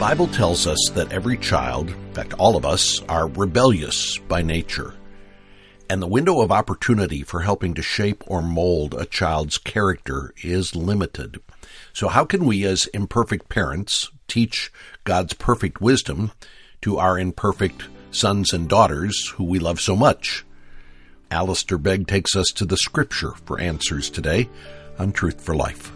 Bible tells us that every child, in fact all of us, are rebellious by nature. And the window of opportunity for helping to shape or mold a child's character is limited. So how can we as imperfect parents teach God's perfect wisdom to our imperfect sons and daughters who we love so much? Alistair Begg takes us to the Scripture for answers today on Truth for Life.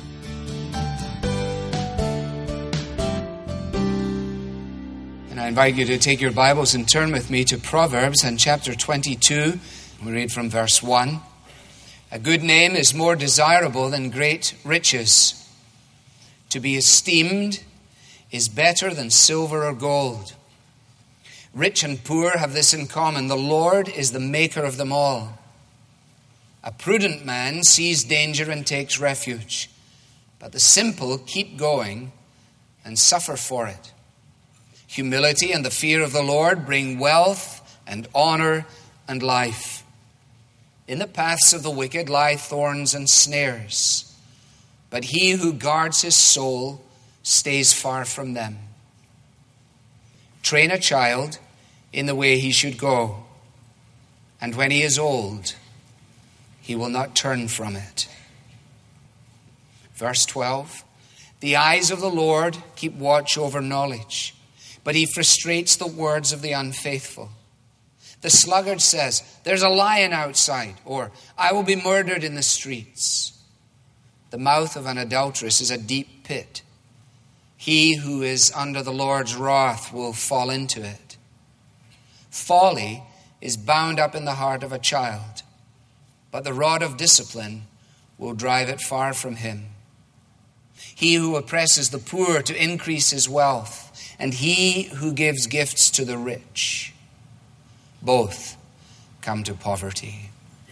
I invite you to take your Bibles and turn with me to Proverbs and chapter 22. We read from verse 1. A good name is more desirable than great riches. To be esteemed is better than silver or gold. Rich and poor have this in common: the Lord is the maker of them all. A prudent man sees danger and takes refuge, but the simple keep going and suffer for it. Humility and the fear of the Lord bring wealth and honor and life. In the paths of the wicked lie thorns and snares, but he who guards his soul stays far from them. Train a child in the way he should go, and when he is old, he will not turn from it. Verse 12, the eyes of the Lord keep watch over knowledge, but he frustrates the words of the unfaithful. The sluggard says, there's a lion outside, or I will be murdered in the streets. The mouth of an adulteress is a deep pit. He who is under the Lord's wrath will fall into it. Folly is bound up in the heart of a child, but the rod of discipline will drive it far from him. He who oppresses the poor to increase his wealth, and he who gives gifts to the rich, both come to poverty.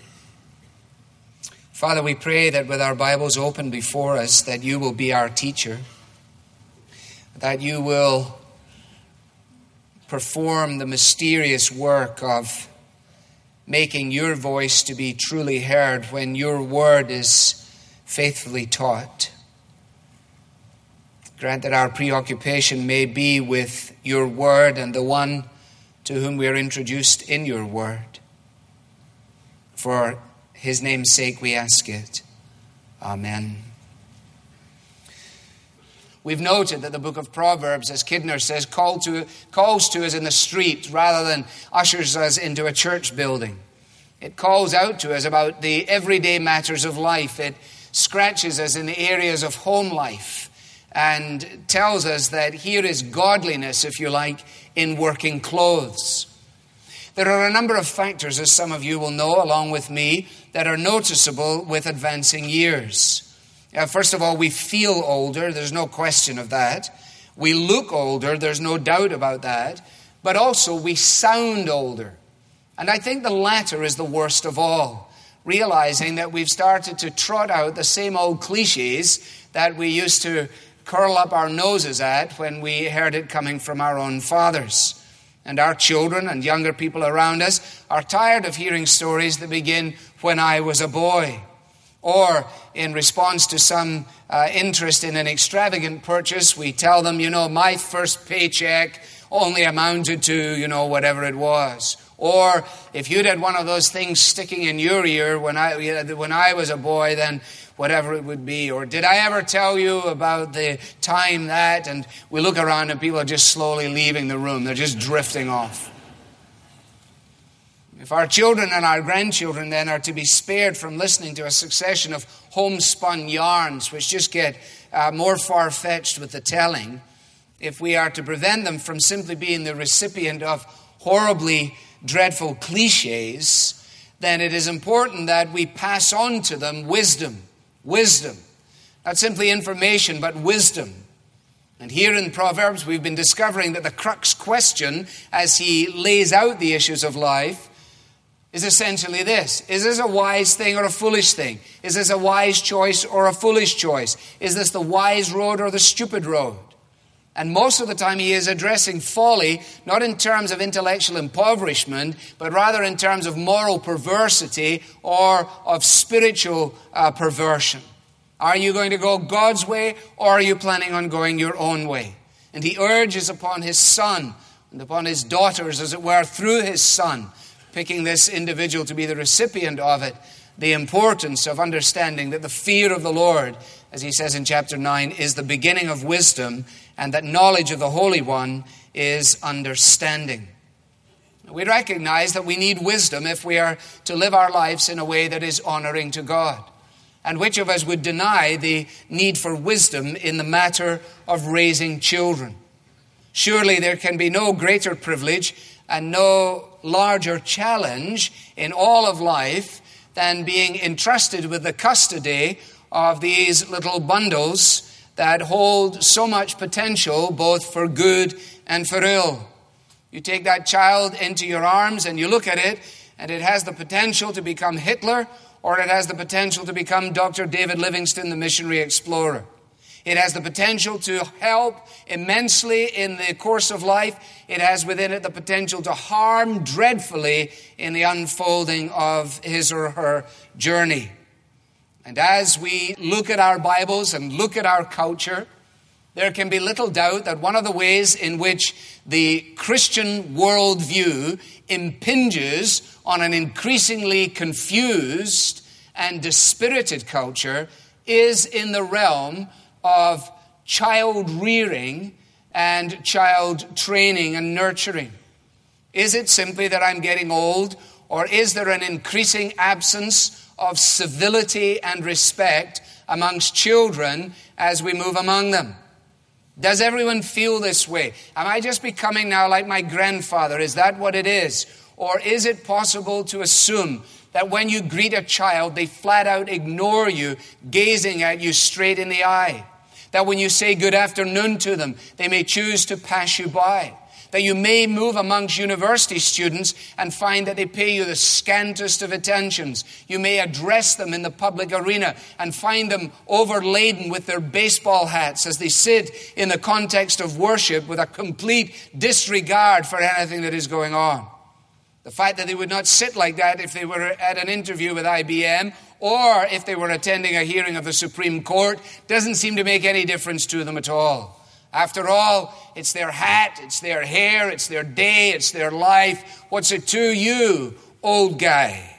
Father, we pray that with our Bibles open before us, that you will be our teacher, that you will perform the mysterious work of making your voice to be truly heard when your word is faithfully taught. Grant that our preoccupation may be with your word and the one to whom we are introduced in your word. For his name's sake we ask it. Amen. We've noted that the book of Proverbs, as Kidner says, calls to us in the street rather than ushers us into a church building. It calls out to us about the everyday matters of life. It scratches us in the areas of home life and tells us that here is godliness, if you like, in working clothes. There are a number of factors, as some of you will know, along with me, that are noticeable with advancing years. First of all, we feel older. There's no question of that. We look older. There's no doubt about that. But also, we sound older. And I think the latter is the worst of all, realizing that we've started to trot out the same old cliches that we used to curl up our noses at when we heard it coming from our own fathers. And our children and younger people around us are tired of hearing stories that begin, when I was a boy, or in response to some interest in an extravagant purchase, we tell them, my first paycheck only amounted to, whatever it was. Or if you'd had one of those things sticking in your ear when I was a boy, then whatever it would be. Or did I ever tell you about the time that? And we look around and people are just slowly leaving the room. They're just drifting off. If our children and our grandchildren then are to be spared from listening to a succession of homespun yarns which just get more far-fetched with the telling, if we are to prevent them from simply being the recipient of horribly dreadful cliches, then it is important that we pass on to them wisdom. Wisdom. Not simply information, but wisdom. And here in Proverbs, we've been discovering that the crux question, as he lays out the issues of life, is essentially this: is this a wise thing or a foolish thing? Is this a wise choice or a foolish choice? Is this the wise road or the stupid road? And most of the time he is addressing folly, not in terms of intellectual impoverishment, but rather in terms of moral perversity or of spiritual perversion. Are you going to go God's way, or are you planning on going your own way? And he urges upon his son and upon his daughters, as it were, through his son, picking this individual to be the recipient of it, the importance of understanding that the fear of the Lord, as he says in chapter 9, is the beginning of wisdom, and that knowledge of the Holy One is understanding. We recognize that we need wisdom if we are to live our lives in a way that is honoring to God. And which of us would deny the need for wisdom in the matter of raising children? Surely there can be no greater privilege and no larger challenge in all of life than being entrusted with the custody of these little bundles that hold so much potential both for good and for ill. You take that child into your arms and you look at it, and it has the potential to become Hitler, or it has the potential to become Dr. David Livingstone, the missionary explorer. It has the potential to help immensely in the course of life. It has within it the potential to harm dreadfully in the unfolding of his or her journey. And as we look at our Bibles and look at our culture, there can be little doubt that one of the ways in which the Christian worldview impinges on an increasingly confused and dispirited culture is in the realm of child rearing and child training and nurturing. Is it simply that I'm getting old, or is there an increasing absence of civility and respect amongst children as we move among them? Does everyone feel this way? Am I just becoming now like my grandfather? Is that what it is? Or is it possible to assume that when you greet a child, they flat out ignore you, gazing at you straight in the eye? That when you say good afternoon to them, they may choose to pass you by? That you may move amongst university students and find that they pay you the scantest of attentions. You may address them in the public arena and find them overladen with their baseball hats as they sit in the context of worship with a complete disregard for anything that is going on. The fact that they would not sit like that if they were at an interview with IBM or if they were attending a hearing of the Supreme Court doesn't seem to make any difference to them at all. After all, it's their hat, it's their hair, it's their day, it's their life. What's it to you, old guy?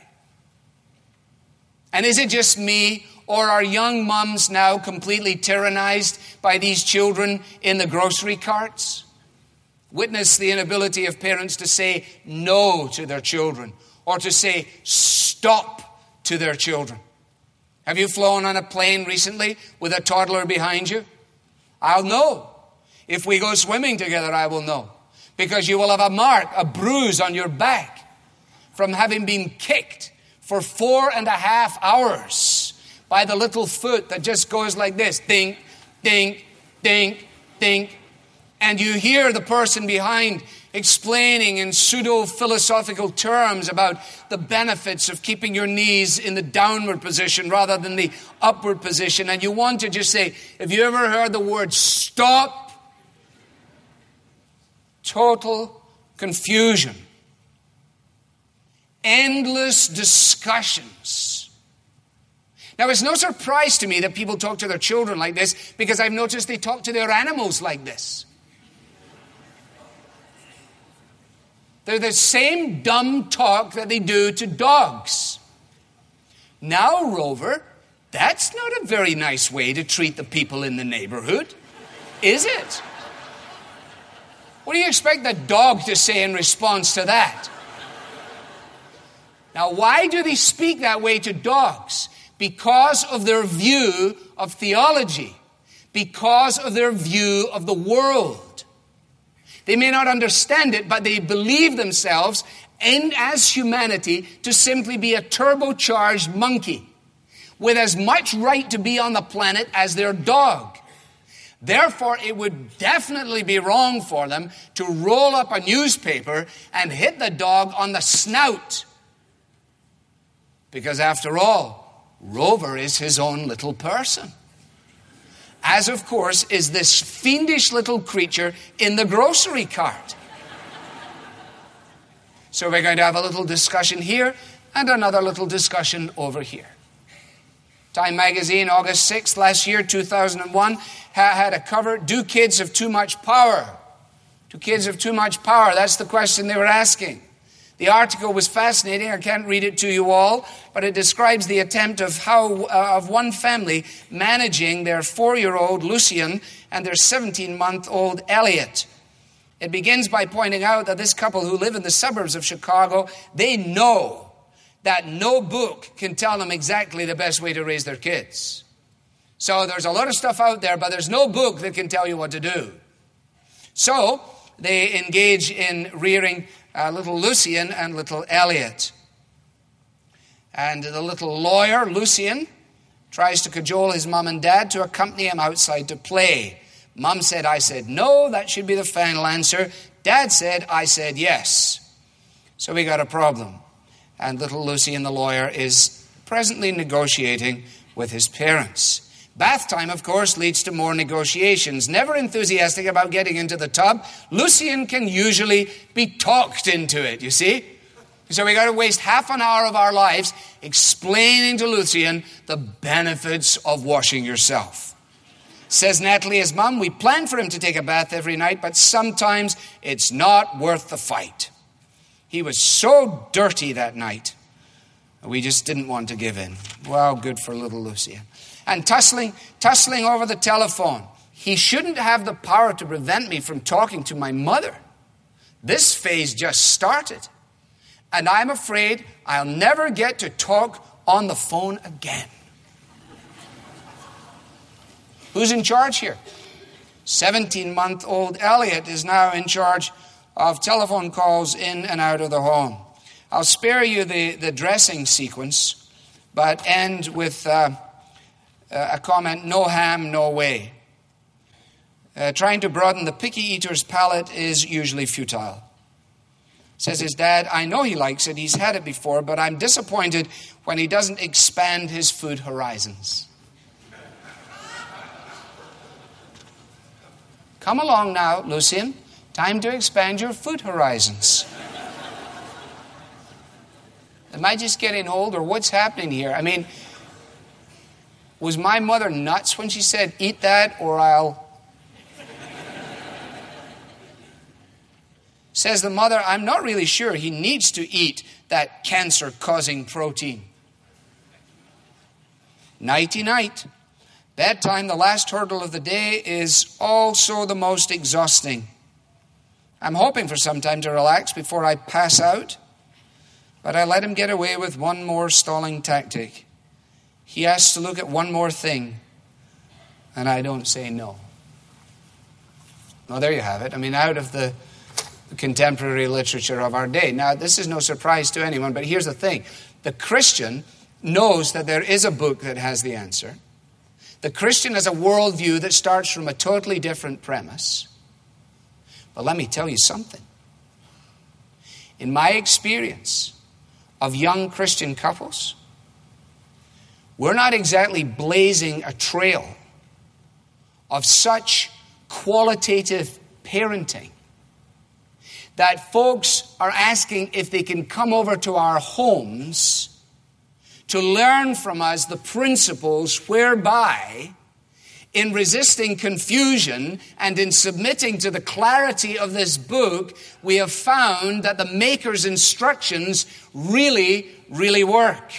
And is it just me, or are young mums now completely tyrannized by these children in the grocery carts? Witness the inability of parents to say no to their children, or to say stop to their children. Have you flown on a plane recently with a toddler behind you? I'll know. If we go swimming together, I will know. Because you will have a mark, a bruise on your back from having been kicked for 4.5 hours by the little foot that just goes like this. Ding, ding, ding, ding. And you hear the person behind explaining in pseudo-philosophical terms about the benefits of keeping your knees in the downward position rather than the upward position. And you want to just say, have you ever heard the word stop? Total confusion. Endless discussions. Now, it's no surprise to me that people talk to their children like this, because I've noticed they talk to their animals like this. They're the same dumb talk that they do to dogs. Now, Rover, that's not a very nice way to treat the people in the neighborhood, is it? What do you expect the dog to say in response to that? Now, why do they speak that way to dogs? Because of their view of theology, because of their view of the world. They may not understand it, but they believe themselves, and as humanity, to simply be a turbocharged monkey with as much right to be on the planet as their dog. Therefore, it would definitely be wrong for them to roll up a newspaper and hit the dog on the snout. Because after all, Rover is his own little person. As, of course, is this fiendish little creature in the grocery cart. So we're going to have a little discussion here and another little discussion over here. Time magazine, August 6th last year, 2001, had a cover, "Do kids have too much power?" Do kids have too much power? That's the question they were asking. The article was fascinating. I can't read it to you all, but it describes the attempt of one family managing their 4-year-old Lucien and their 17-month-old Elliot. It begins by pointing out that this couple who live in the suburbs of Chicago, they know that no book can tell them exactly the best way to raise their kids. So there's a lot of stuff out there, but there's no book that can tell you what to do. So they engage in rearing little Lucien and little Elliot. And the little lawyer, Lucien, tries to cajole his mom and dad to accompany him outside to play. Mom said, "I said no, that should be the final answer." Dad said, "I said yes." So we got a problem. And little Lucien, the lawyer, is presently negotiating with his parents. Bath time, of course, leads to more negotiations. Never enthusiastic about getting into the tub, Lucien can usually be talked into it, you see? So we got to waste half an hour of our lives explaining to Lucien the benefits of washing yourself. Says Natalie, his mum, "We plan for him to take a bath every night, but sometimes it's not worth the fight. He was so dirty that night. We just didn't want to give in." Well, good for little Lucien. And tussling over the telephone. "He shouldn't have the power to prevent me from talking to my mother. This phase just started. And I'm afraid I'll never get to talk on the phone again." Who's in charge here? 17-month-old Elliot is now in charge of telephone calls in and out of the home. I'll spare you the dressing sequence, but end with a comment, "No ham, no way." Trying to broaden the picky eater's palate is usually futile. Says his dad, "I know he likes it, he's had it before, but I'm disappointed when he doesn't expand his food horizons." Come along now, Lucien. Time to expand your food horizons. Am I just getting old, or what's happening here? I mean, was my mother nuts when she said, "Eat that or I'll..." Says the mother, "I'm not really sure he needs to eat that cancer-causing protein." Nighty-night. Bedtime, the last hurdle of the day, is also the most exhausting. I'm hoping for some time to relax before I pass out, but I let him get away with one more stalling tactic. He asks to look at one more thing, and I don't say no. Well, there you have it. I mean, out of the contemporary literature of our day. Now, this is no surprise to anyone, but here's the thing. The Christian knows that there is a book that has the answer. The Christian has a worldview that starts from a totally different premise. But let me tell you something. In my experience of young Christian couples, we're not exactly blazing a trail of such qualitative parenting that folks are asking if they can come over to our homes to learn from us the principles whereby, in resisting confusion and in submitting to the clarity of this book, we have found that the Maker's instructions really, really work.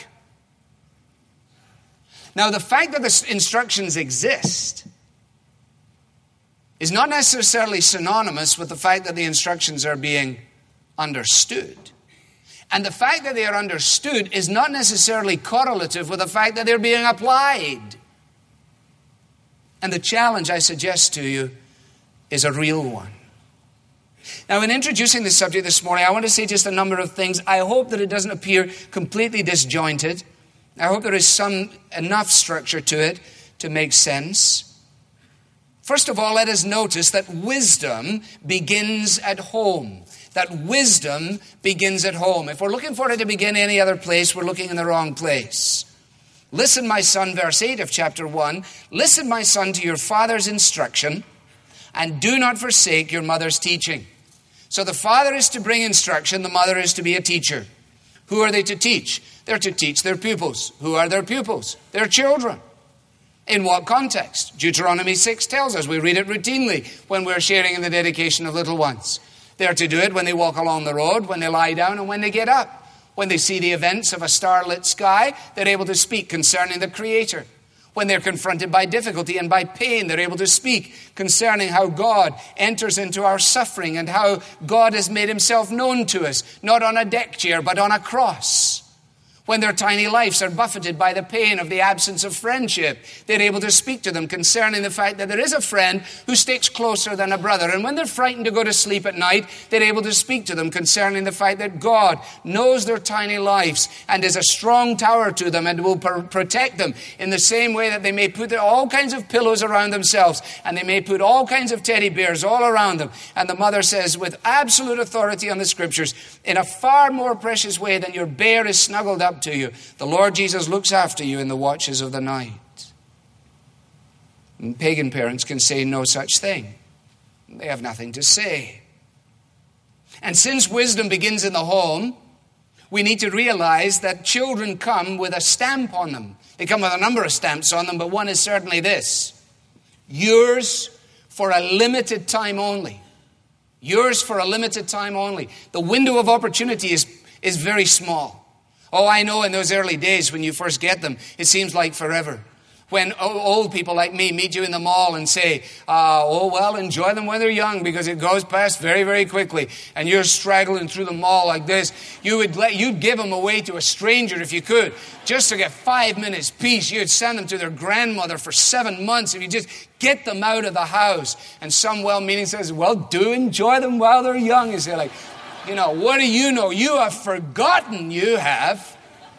Now, the fact that the instructions exist is not necessarily synonymous with the fact that the instructions are being understood. And the fact that they are understood is not necessarily correlative with the fact that they're being applied. And the challenge I suggest to you is a real one. Now, in introducing this subject this morning, I want to say just a number of things. I hope that it doesn't appear completely disjointed. I hope there is enough structure to it to make sense. First of all, let us notice that wisdom begins at home. That wisdom begins at home. If we're looking for it to begin any other place, we're looking in the wrong place. Listen, my son, verse 8 of chapter 1. Listen, my son, to your father's instruction, and do not forsake your mother's teaching. So the father is to bring instruction, the mother is to be a teacher. Who are they to teach? They're to teach their pupils. Who are their pupils? Their children. In what context? Deuteronomy 6 tells us. We read it routinely when we're sharing in the dedication of little ones. They're to do it when they walk along the road, when they lie down, and when they get up. When they see the events of a starlit sky, they're able to speak concerning the Creator. When they're confronted by difficulty and by pain, they're able to speak concerning how God enters into our suffering and how God has made himself known to us, not on a deck chair, but on a cross. When their tiny lives are buffeted by the pain of the absence of friendship, they're able to speak to them concerning the fact that there is a friend who sticks closer than a brother. And when they're frightened to go to sleep at night, they're able to speak to them concerning the fact that God knows their tiny lives and is a strong tower to them and will protect them in the same way that they may put all kinds of pillows around themselves and they may put all kinds of teddy bears all around them. And the mother says with absolute authority on the scriptures, in a far more precious way than your bear is snuggled up to you, the Lord Jesus looks after you in the watches of the night. And pagan parents can say no such thing. They have nothing to say. And since wisdom begins in the home, we need to realize that children come with a stamp on them. They come with a number of stamps on them, but one is certainly this: yours for a limited time only. Yours for a limited time only. The window of opportunity is very small. Oh, I know in those early days when you first get them, it seems like forever. When old people like me meet you in the mall and say, enjoy them when they're young because it goes past very, very quickly. And you're straggling through the mall like this. You'd give them away to a stranger if you could, just to get 5 minutes peace. You'd send them to their grandmother for 7 months if you just get them out of the house. And some well-meaning says, well, do enjoy them while they're young. You say like, what do you know? You have forgotten, you have.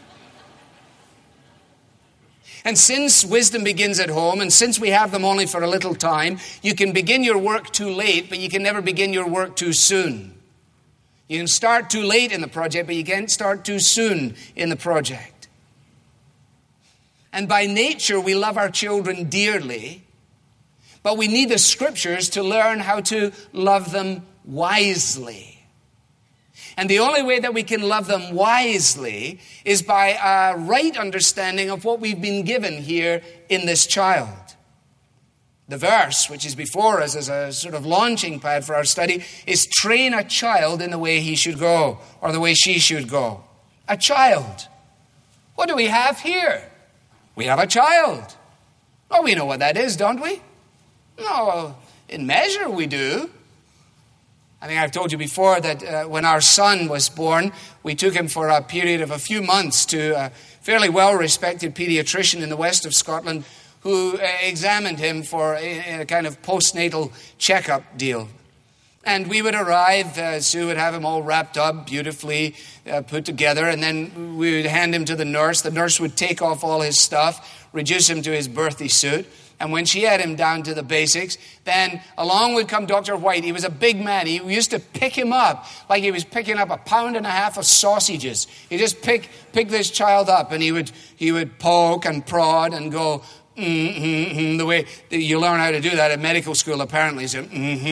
And since wisdom begins at home, and since we have them only for a little time, you can begin your work too late, but you can never begin your work too soon. You can start too late in the project, but you can't start too soon in the project. And by nature, we love our children dearly, but we need the scriptures to learn how to love them wisely. And the only way that we can love them wisely is by a right understanding of what we've been given here in this child. The verse, which is before us as a sort of launching pad for our study, is train a child in the way he should go, or the way she should go. A child. What do we have here? We have a child. Oh, we know what that is, don't we? No, in measure we do. I think I've told you before that when our son was born, we took him for a period of a few months to a fairly well-respected pediatrician in the west of Scotland who examined him for a kind of postnatal checkup deal. And we would arrive, Sue would have him all wrapped up, beautifully put together, and then we would hand him to the nurse. The nurse would take off all his stuff, reduce him to his birthday suit. And when she had him down to the basics, then along would come Dr. White. He was a big man. He used to pick him up like he was picking up 1.5 pounds of sausages. He just pick this child up, and he would poke and prod and go, the way you learn how to do that at medical school, apparently. So,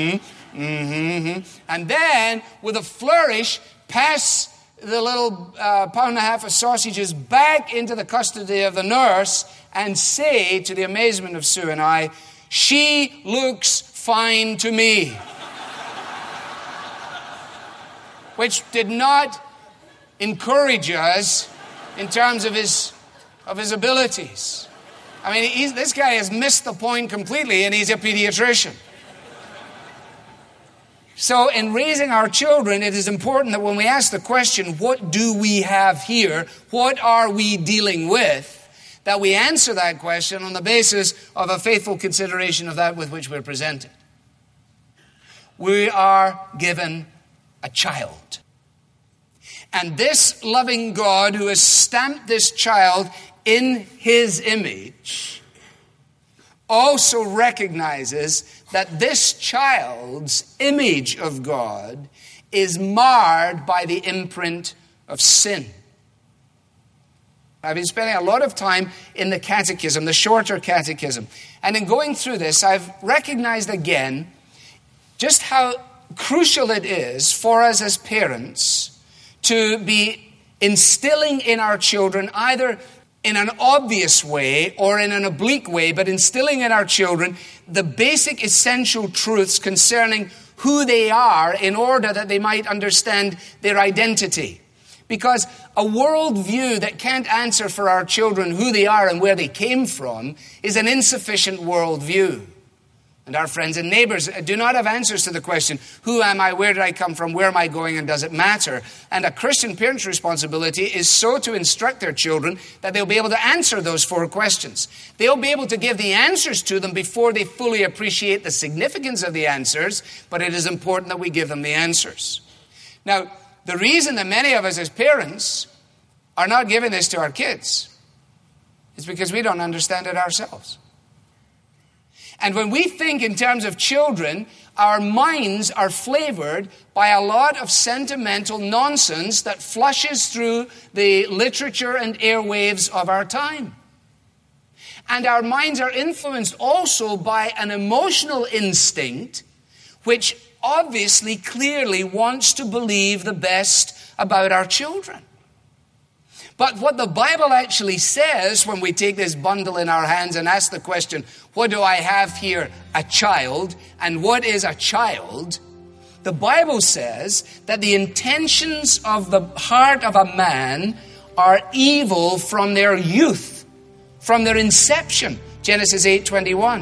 And then, with a flourish, pass the little 1.5 pounds of sausages back into the custody of the nurse and say, to the amazement of Sue and I, she looks fine to me. Which did not encourage us in terms of his abilities. I mean, this guy has missed the point completely, and he's a pediatrician. So in raising our children, it is important that when we ask the question, what do we have here? What are we dealing with? That we answer that question on the basis of a faithful consideration of that with which we're presented. We are given a child. And this loving God who has stamped this child in his image also recognizes that this child's image of God is marred by the imprint of sin. I've been spending a lot of time in the catechism, the shorter catechism. And in going through this, I've recognized again just how crucial it is for us as parents to be instilling in our children, either in an obvious way or in an oblique way, but instilling in our children the basic essential truths concerning who they are in order that they might understand their identity. Because a worldview that can't answer for our children who they are and where they came from is an insufficient worldview. And our friends and neighbors do not have answers to the question, who am I, where did I come from, where am I going, and does it matter? And a Christian parent's responsibility is so to instruct their children that they'll be able to answer those 4 questions. They'll be able to give the answers to them before they fully appreciate the significance of the answers, but it is important that we give them the answers. Now, the reason that many of us as parents are not giving this to our kids is because we don't understand it ourselves. And when we think in terms of children, our minds are flavored by a lot of sentimental nonsense that flushes through the literature and airwaves of our time. And our minds are influenced also by an emotional instinct which obviously, clearly wants to believe the best about our children. But what the Bible actually says when we take this bundle in our hands and ask the question, what do I have here? A child. And what is a child? The Bible says that the intentions of the heart of a man are evil from their youth, from their inception. Genesis 8:21.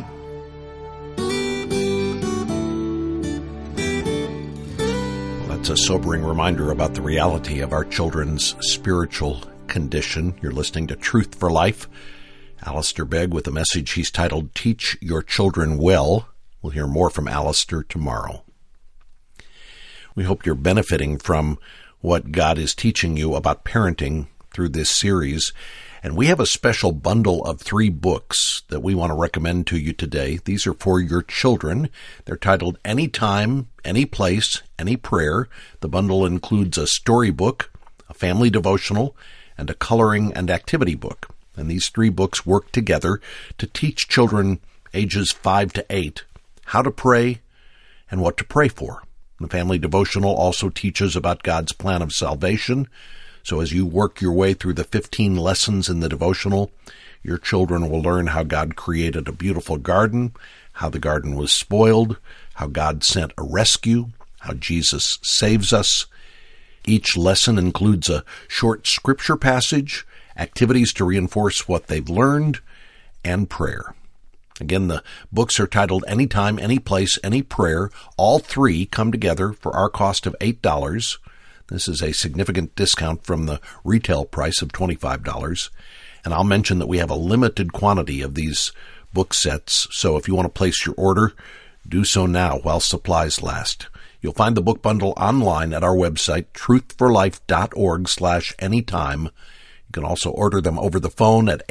That's a sobering reminder about the reality of our children's spiritual condition. You're listening to Truth for Life. Alistair Begg with a message he's titled, Teach Your Children Well. We'll hear more from Alistair tomorrow. We hope you're benefiting from what God is teaching you about parenting through this series. And we have a special bundle of 3 books that we want to recommend to you today. These are for your children. They're titled Anytime, Any Place, Any Prayer. The bundle includes a storybook, a family devotional, and a coloring and activity book. And these 3 books work together to teach children ages 5 to 8 how to pray and what to pray for. The family devotional also teaches about God's plan of salvation. So as you work your way through the 15 lessons in the devotional, your children will learn how God created a beautiful garden, how the garden was spoiled, how God sent a rescue, how Jesus saves us. Each lesson includes a short scripture passage, activities to reinforce what they've learned, and prayer. Again, the books are titled Anytime, Any Place, Any Prayer. All 3 come together for our cost of $8. This is a significant discount from the retail price of $25. And I'll mention that we have a limited quantity of these book sets, so if you want to place your order, do so now while supplies last. You'll find the book bundle online at our website, truthforlife.org/anytime. You can also order them over the phone at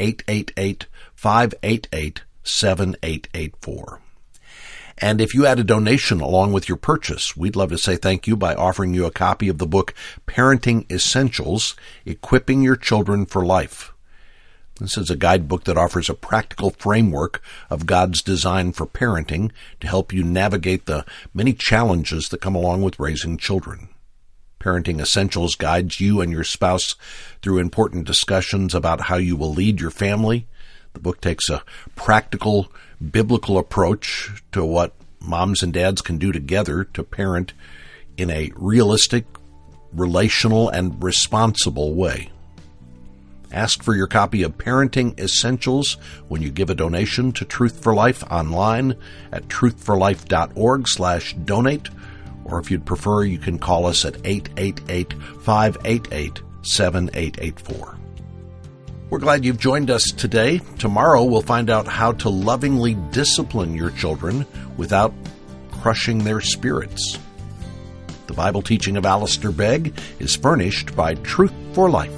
888-588-7884. And if you add a donation along with your purchase, we'd love to say thank you by offering you a copy of the book Parenting Essentials, Equipping Your Children for Life. This is a guidebook that offers a practical framework of God's design for parenting to help you navigate the many challenges that come along with raising children. Parenting Essentials guides you and your spouse through important discussions about how you will lead your family. The book takes a practical, biblical approach to what moms and dads can do together to parent in a realistic, relational, and responsible way. Ask for your copy of Parenting Essentials when you give a donation to Truth for Life online at truthforlife.org/donate, or if you'd prefer, you can call us at 888-588-7884. We're glad you've joined us today. Tomorrow we'll find out how to lovingly discipline your children without crushing their spirits. The Bible teaching of Alistair Begg is furnished by Truth for Life,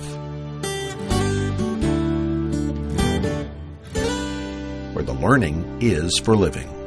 where the learning is for living.